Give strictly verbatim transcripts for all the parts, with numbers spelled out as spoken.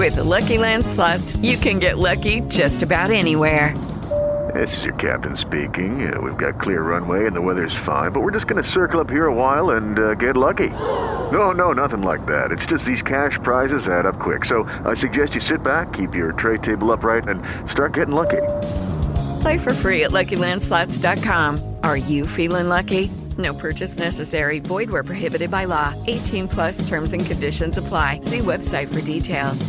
With the Lucky Land Slots, you can get lucky just about anywhere. This is your captain speaking. Uh, we've got clear runway and the weather's fine, but we're just going to circle up here a while and uh, get lucky. No, no, nothing like that. It's just these cash prizes add up quick. So I suggest you sit back, keep your tray table upright, and start getting lucky. Play for free at Lucky Land Slots dot com. Are you feeling lucky? No purchase necessary. Void where prohibited by law. eighteen plus terms and conditions apply. See website for details.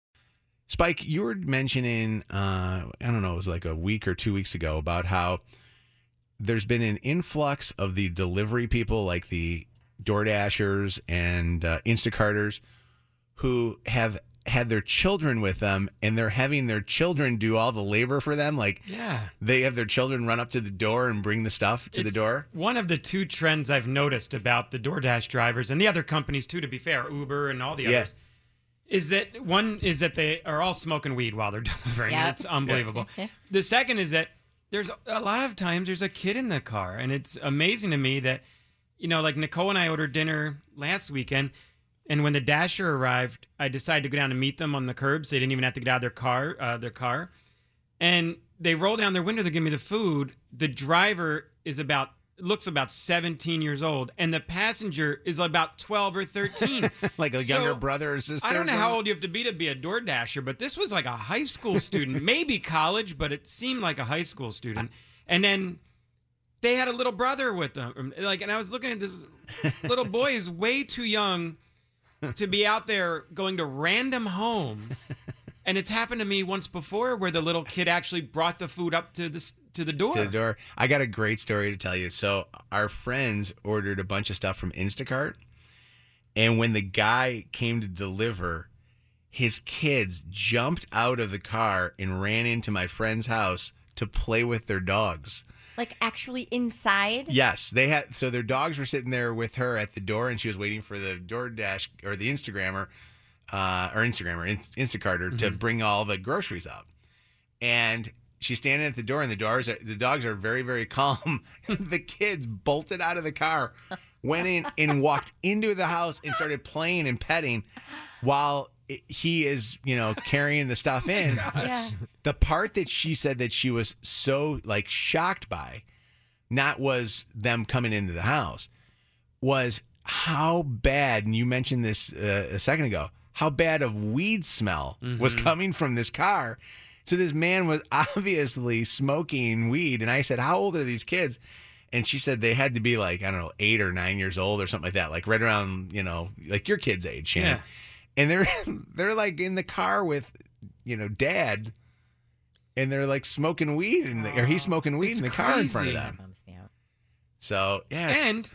Spike, you were mentioning, uh, I don't know, it was like a week or two weeks ago about how there's been an influx of the delivery people like the DoorDashers and uh, Instacarters who have had their children with them, and they're having their children do all the labor for them. Like, yeah, they have their children run up to the door and bring the stuff to it's the door. One of the two trends I've noticed about the DoorDash drivers and the other companies too, to be fair, Uber and all the Yeah. others, is that one is that they are all smoking weed while they're delivering. Yep. It's unbelievable. The second is that there's a lot of times there's a kid in the car, and it's amazing to me that, you know, like Nicole and I ordered dinner last weekend, and when the Dasher arrived, I decided to go down and meet them on the curb, so they didn't even have to get out of their car. Uh, their car, and they roll down their window to give me the food. The driver is about looks about seventeen years old, and the passenger is about twelve or thirteen. Like a So, younger brother or sister? I don't know or how something? old you have to be to be a DoorDasher, but this was like a high school student, maybe college, but it seemed like a high school student. And then they had a little brother with them. Like, and I was looking at this little boy is way too young to be out there going to random homes. And it's happened to me once before where the little kid actually brought the food up to the to the door. To the door. I got a great story to tell you. So our friends ordered a bunch of stuff from Instacart, and when the guy came to deliver, his kids jumped out of the car and ran into my friend's house to play with their dogs. Like actually inside? Yes, they had. So their dogs were sitting there with her at the door, and she was waiting for the DoorDash or the Instagrammer, uh, or Instagrammer, Instacarter, mm-hmm. to bring all the groceries up. And she's standing at the door, and the dogs are, the dogs are very, very calm. The kids bolted out of the car, went in and walked into the house and started playing and petting while it, he is, you know, carrying the stuff in. Yeah. The part that she said that she was so like shocked by, not was them coming into the house, was how bad, and you mentioned this uh, a second ago, how bad of weed smell mm-hmm. was coming from this car. So this man was obviously smoking weed. And I said, how old are these kids? And she said they had to be like, I don't know, eight or nine years old or something like that. Like right around, you know, like your kid's age, Shannon. Yeah. And they're they're like in the car with, you know, dad. And they're like smoking weed. In the, or he's smoking weed It's in the car in front of crazy. them. That bums me out. So, yeah. it's- And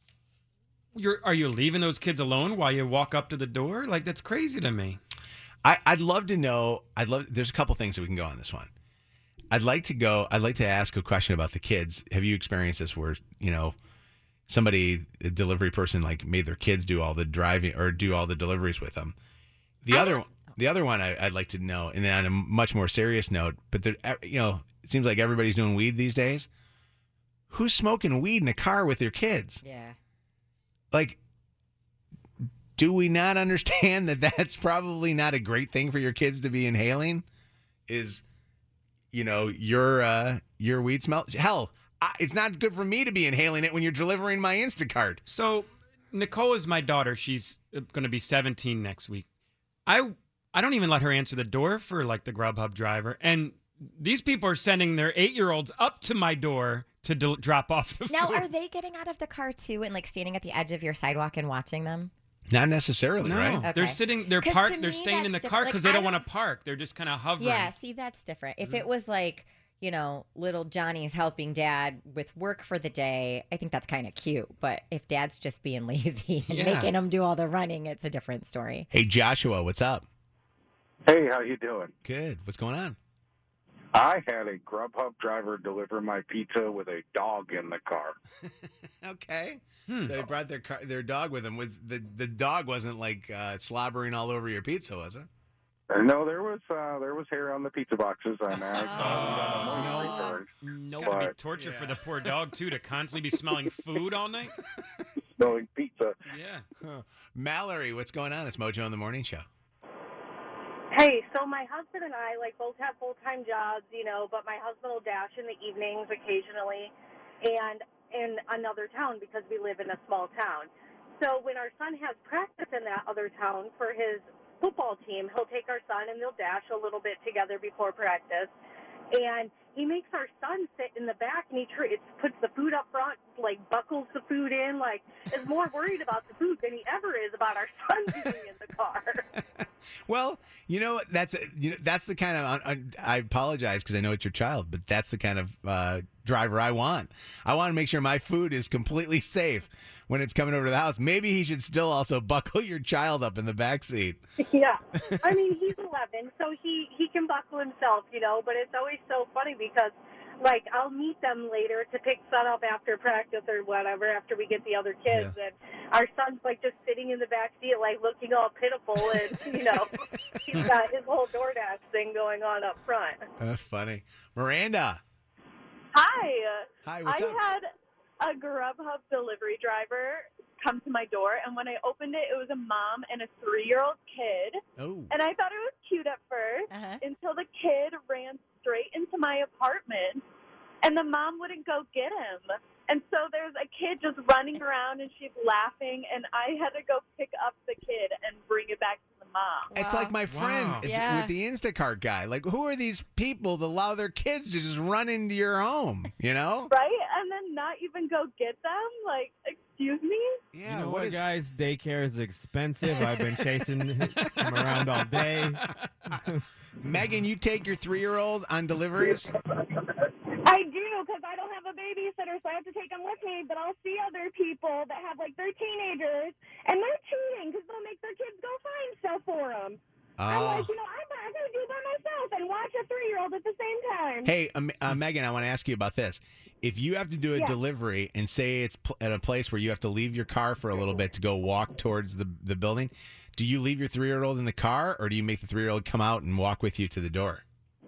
you're are you leaving those kids alone while you walk up to the door? Like, that's crazy to me. I, I'd love to know. I'd love. There's a couple things that we can go on this one. I'd like to go. I'd like to ask a question about the kids. Have you experienced this where, you know, somebody, a delivery person, like made their kids do all the driving or do all the deliveries with them? The I other, was- the other one I, I'd like to know, and then on a much more serious note, but there, you know, it seems like everybody's doing weed these days. Who's smoking weed in a car with their kids? Yeah. Like, do we not understand that that's probably not a great thing for your kids to be inhaling? Is, you know, your uh, your weed smell? Hell, I, it's not good for me to be inhaling it when you're delivering my Instacart. So, Nicole is my daughter. She's going to be seventeen next week. I I don't even let her answer the door for like the Grubhub driver, and these people are sending their eight-year-olds up to my door to del- drop off the Now, food. are they getting out of the car too and like standing at the edge of your sidewalk and watching them? Not necessarily, No, right? Okay. they're sitting. They're 'Cause parked. to They're me, staying in the that's car different. because Like, they I don't want don't- to park. They're just kind of hovering. Yeah, see, that's different. If Mm-hmm. it was like, you know, little Johnny's helping dad with work for the day, I think that's kind of cute. But if dad's just being lazy and Yeah. making him do all the running, it's a different story. Hey, Joshua, what's up? Hey, how you doing? Good. What's going on? I had a Grubhub driver deliver my pizza with a dog in the car. Okay. Hmm. So they brought their car, their dog with them. Was the the dog wasn't like uh, slobbering all over your pizza, was it? Uh, no, there was uh, there was hair on the pizza boxes. I mean, I Oh, no. It's got to be But- torture for Yeah. the poor dog too to constantly be smelling food all night. smelling pizza. Yeah. Huh. Mallory, what's going on? It's Mojo in the Morning Show. Hey, so my husband and I, like, both have full-time jobs, you know, but my husband will dash in the evenings occasionally and in another town because we live in a small town. So when our son has practice in that other town for his football team, he'll take our son and they'll dash a little bit together before practice. And he makes our son sit in the back, and he tr- it puts the food up front, like buckles the food in, like is more worried about the food than he ever is about our son being in the car. Well, you know what? That's you know that's the kind of uh, I apologize because I know it's your child, but that's the kind of uh, driver I want. I want to make sure my food is completely safe when it's coming over to the house. Maybe he should still also buckle your child up in the back seat. Yeah, I mean he's eleven, so he he can buckle himself, you know. But it's always so funny because, like, I'll meet them later to pick son up after practice or whatever after we get the other kids, Yeah. and our son's like just sitting in the back seat, like looking all pitiful, and you know he's got his whole DoorDash thing going on up front. That's funny. Miranda. Hi. Hi, what's I up? had a Grubhub delivery driver come to my door, and when I opened it, it was a mom and a three-year-old kid. Oh. And I thought it was cute at first Uh-huh. until the kid ran straight into my apartment, and the mom wouldn't go get him. And so there's a kid just running around, and she's laughing, and I had to go pick up the kid and bring it back to the mom. It's like my friend Wow. is- Yeah. with the Instacart guy. Like, who are these people that allow their kids to just run into your home? You know? Right? And then not even go get them? Like, excuse me? Yeah. You know what what, is- guys? Daycare is expensive. I've been chasing him around all day. Megan, you take your three-year-old on deliveries? I do, because I don't have a babysitter, so I have to take them with me. But I'll see other people that have, like, their teenagers, and they're cheating because they'll make their kids go find stuff for them. I'm Oh. like, you know, I'm, I'm going to do it by myself and watch a three-year-old at the same time. Hey, um, uh, Megan, I want to ask you about this. If you have to do a Yeah. delivery and say it's pl- at a place where you have to leave your car for a little bit to go walk towards the, the building, do you leave your three-year-old in the car, or do you make the three-year-old come out and walk with you to the door?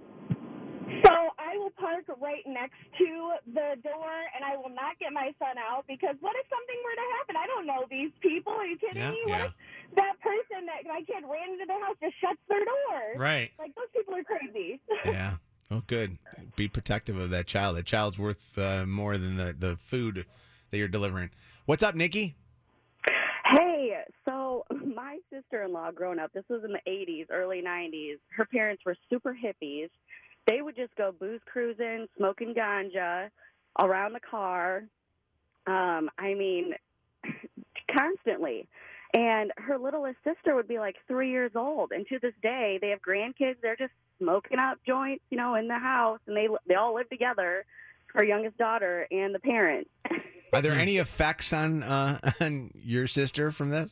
So I will park right next to the door, and I will not get my son out, because what if something were to happen? I don't know these people. Are you kidding Yeah. me? Yeah. What if that person that my kid ran into the house just shuts their door? Right. Like, those people are crazy. Yeah. Oh, good. Be protective of that child. That child's worth uh, more than the, the food that you're delivering. What's up, Nikki? Hey, so my sister-in-law growing up, this was in the eighties, early nineties, her parents were super hippies. They would just go booze cruising, smoking ganja around the car. Um, I mean, constantly. And her littlest sister would be like three years old. And to this day, they have grandkids. They're just smoking out joints, you know, in the house. And they they all live together, her youngest daughter and the parents. Are there any effects on uh, on your sister from this?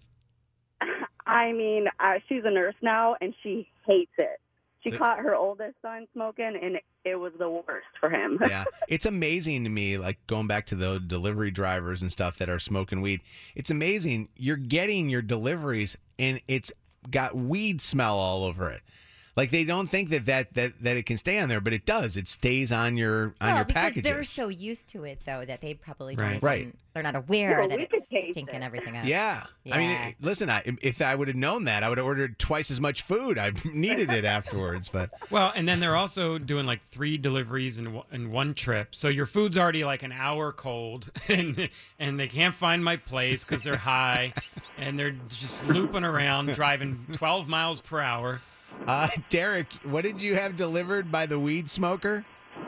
I mean, uh, she's a nurse now, and she hates it. She So- caught her oldest son smoking, and it was the worst for him. Yeah, it's amazing to me, like going back to the delivery drivers and stuff that are smoking weed. It's amazing. You're getting your deliveries and it's got weed smell all over it. Like they don't think that that, that, that it can stay on there, but it does. It stays on your on well, your because packages. they're so used to it, though, that they probably don't Right. even, Right. they're not aware Yeah, that we could it's taste stinking it. everything up. Yeah. I mean, Yeah. it- listen, I, if I would have known that, I would have ordered twice as much food. I needed it afterwards, but Well, and then they're also doing like three deliveries in one- in one trip. So your food's already like an hour cold, and and they can't find my place because they're high, and they're just looping around, driving twelve miles per hour. uh, Derek, what did you have delivered by the weed smoker?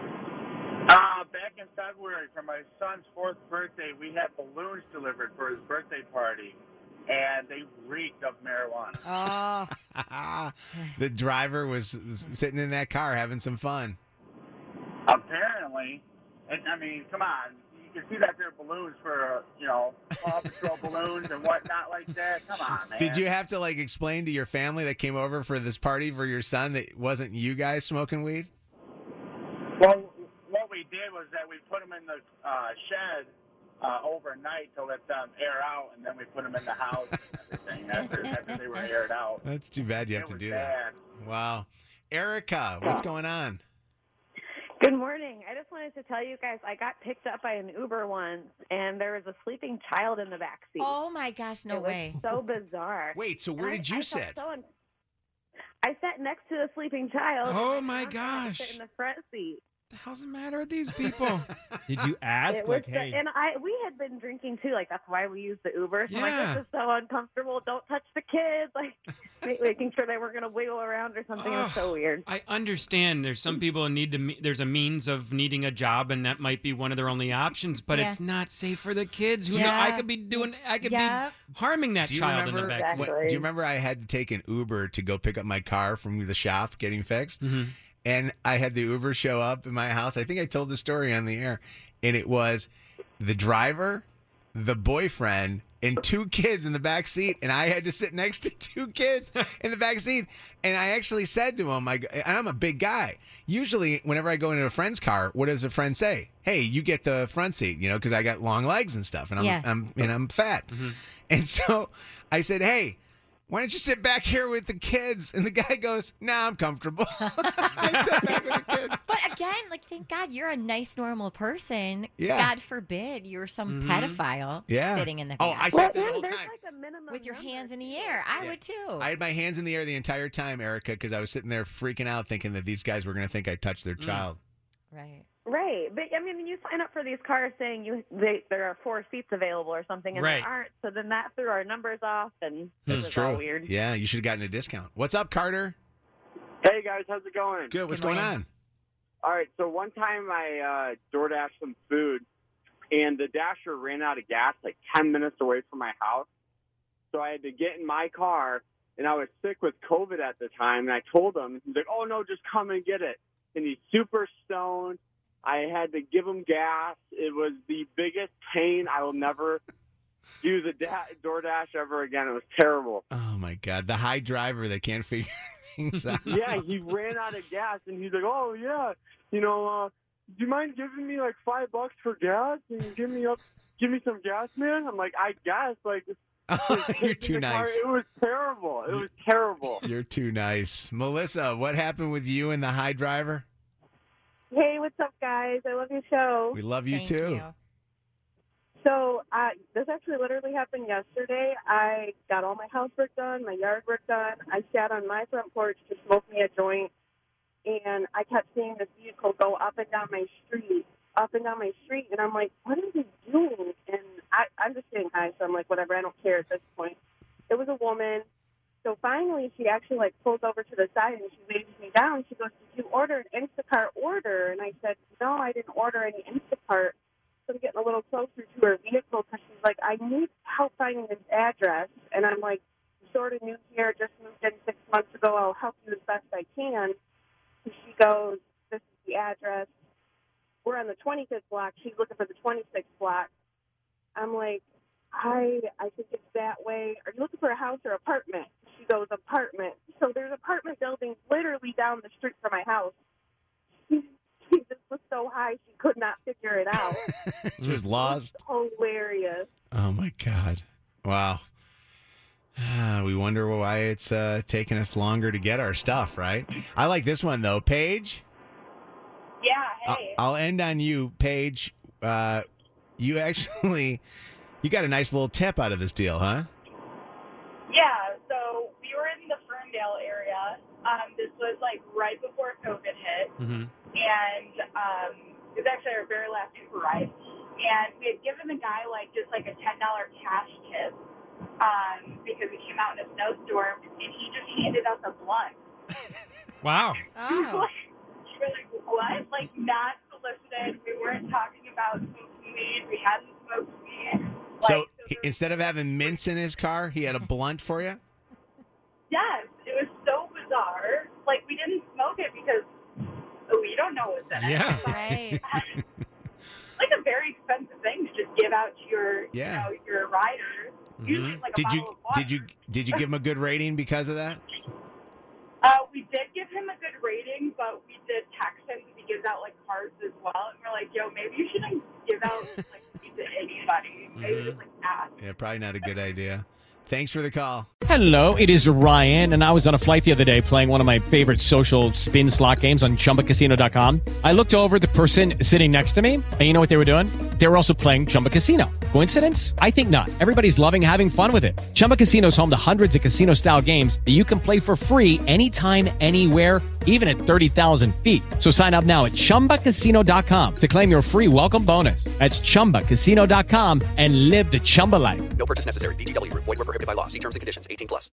Uh, back in February for my son's fourth birthday, we had balloons delivered for his birthday party, and they reeked of marijuana. Oh, The driver was sitting in that car having some fun. Apparently, and I mean, come on, you can see that there are balloons for, uh, you know, Paw Patrol balloons and whatnot like that. Come on, man. Did you have to like explain to your family that came over for this party for your son that it wasn't you guys smoking weed? Well, what we did was that we put them in the uh, shed uh, overnight to let them air out, and then we put them in the house and everything after, after they were aired out. That's too bad you have It to was do bad. that. Wow. Erica, what's going on? Good morning. I just wanted to tell you guys I got picked up by an Uber once, and there was a sleeping child in the back seat. oh my gosh, no it way. was so bizarre. Wait, so where I- did you I felt sit? so un- I sat next to a sleeping child. Oh, and my mom had to sit gosh. in the front seat. What the hell's the matter with these people? Did you ask? It was Like, the- hey, and I we had been drinking too. Like that's why we used the Uber. So I'm Yeah. like, this is so uncomfortable. Don't touch the kids. Like ma- making sure they weren't gonna wiggle around or something. It was so weird. I understand there's some people who need to, me- there's a means of needing a job, and that might be one of their only options, but Yeah. it's not safe for the kids. Who know, I Yeah. could be doing, I could Yeah. be harming that Do you child in remember? the back. what- Exactly. do you remember I had to take an Uber to go pick up my car from the shop getting fixed? Mhm. And I had the Uber show up in my house. I think I told the story on the air. And it was the driver, the boyfriend, and two kids in the back seat. And I had to sit next to two kids in the back seat. And I actually said to him, I, go- I'm a big guy. Usually, whenever I go into a friend's car, what does a friend say? Hey, you get the front seat, you know, because I got long legs and stuff. And I'm, Yeah. I'm, and I'm fat. And so I said, hey, why don't you sit back here with the kids? And the guy goes, nah, I'm comfortable. I sat back with the kids. But again, like, thank God you're a nice, normal person. Yeah. God forbid you're some Mhm. pedophile Yeah. sitting in the Oh, back I Well, sat there the and whole there's time. like a minimum with your number, hands in the too. air. I Yeah. would too. I had my hands in the air the entire time, Erica, because I was sitting there freaking out thinking that these guys were going to think I touched their child. right. Right, but I mean, you sign up for these cars saying you they, there are four seats available or something, and Right. there aren't. So then that threw our numbers off, and That's it was true. all weird. Yeah, you should have gotten a discount. What's up, Carter? Hey guys, how's it going? Good. What's Good going morning. on? All right, so one time I uh, DoorDashed some food, and the dasher ran out of gas like ten minutes away from my house. So I had to get in my car, and I was sick with COVID at the time, and I told him, he's like, oh, no, just come and get it. And he's super stoned. I had to give him gas. It was the biggest pain. I will never do the da- DoorDash ever again. It was terrible. Oh, my God. The high driver that can't figure things out. Yeah, he ran out of gas, and he's like, "Oh yeah, you know, uh, do you mind giving me like five bucks for gas? Can you give me up, give me some gas, man?" I'm like, "I guess." Like, Oh, you're too in the car, nice. It was terrible. It was terrible. You're too nice. Melissa, what happened with you and the high driver? Hey, what's up, guys? I love your show. We love you Thank too. you. So uh, this actually literally happened yesterday. I got all my housework done, my yard work done. I sat on my front porch to smoke me a joint, and I kept seeing this vehicle go up and down my street, up and down my street, and I'm like, what are they doing? And I, I'm just getting high, so I'm like, whatever, I don't care at this point. It was a woman. So finally, she actually, like, pulls over to the side, and she waves me down. She goes, did you order an Instacart order? And I said, no, I didn't order any Instacart. So I'm getting a little closer to her vehicle because she's like, I need help finding this address. And I'm like, sort of new here, just moved in six months ago. I'll help you as best I can. And she goes, this is the address. We're on the twenty-fifth block. She's looking for the twenty-sixth block. I'm like, I I think it's that way. Are you looking for a house or apartment? She goes, apartment. So there's apartment buildings literally down the street from my house. She, she just was so high she could not figure it out. She was lost. Hilarious. Oh, my God. Wow. Ah, we wonder why it's uh, taking us longer to get our stuff, right? I like this one, though. Paige? Yeah, I'll, I'll end on you, Paige. Uh, you actually, you got a nice little tip out of this deal, huh? Yeah, so we were in the Ferndale area. Um, this was like right before COVID hit, Mm-hmm. and um, it was actually our very last Uber ride. And we had given the guy like just like a ten dollar cash tip um, because we came out in a snowstorm, and he just handed us a blunt. Wow. Oh. We were like, what? Like not solicited. We weren't talking about smoking weed. We hadn't smoked weed. So he, instead of having mints in his car, he had a blunt for you? Yes, it was so bizarre. Like, we didn't smoke it because we don't know what's in it. Yeah. Right. Like a very expensive thing to just give out to your, Yeah. you know, your riders. Usually it's like a Did you bottle of water. did you did you give him a good rating because of that? Uh, we did give him a good rating, but we did text him because he gives out like cards as well, and we're like, yo, maybe you shouldn't give out like weed to anybody. Maybe just like ask. Yeah, probably not a good idea. Thanks for the call. Hello, it is Ryan, and I was on a flight the other day playing one of my favorite social spin slot games on Chumba Casino dot com. I looked over at the person sitting next to me, and you know what they were doing? they were also playing Chumba Casino. Coincidence? I think not. Everybody's loving having fun with it. Chumba Casino is home to hundreds of casino-style games that you can play for free anytime, anywhere, even at thirty thousand feet. So sign up now at chumba casino dot com to claim your free welcome bonus. That's chumba casino dot com and live the Chumba life. No purchase necessary. V G W. Void where prohibited by law. See terms and conditions. eighteen plus.